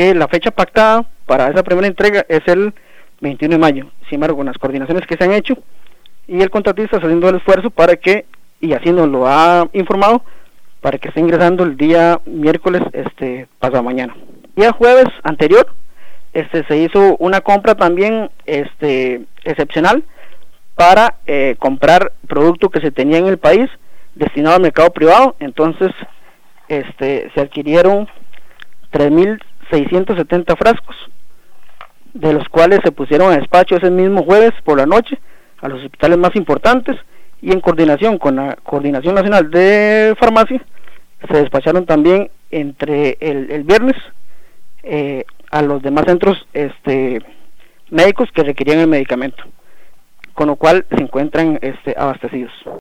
que la fecha pactada para esa primera entrega es el 21 de mayo. Sin embargo, con las coordinaciones que se han hecho y el contratista está haciendo el esfuerzo para que, y así nos lo ha informado, para que esté ingresando el día miércoles pasado mañana. El día jueves anterior se hizo una compra también excepcional para comprar producto que se tenía en el país destinado al mercado privado. Entonces se adquirieron 3.670 frascos, de los cuales se pusieron a despacho ese mismo jueves por la noche a los hospitales más importantes, y en coordinación con la Coordinación Nacional de Farmacia se despacharon también entre el viernes a los demás centros médicos que requerían el medicamento, con lo cual se encuentran abastecidos.